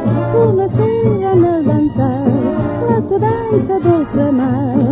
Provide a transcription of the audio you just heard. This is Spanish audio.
Una estrella en el danzar, la danza del remar.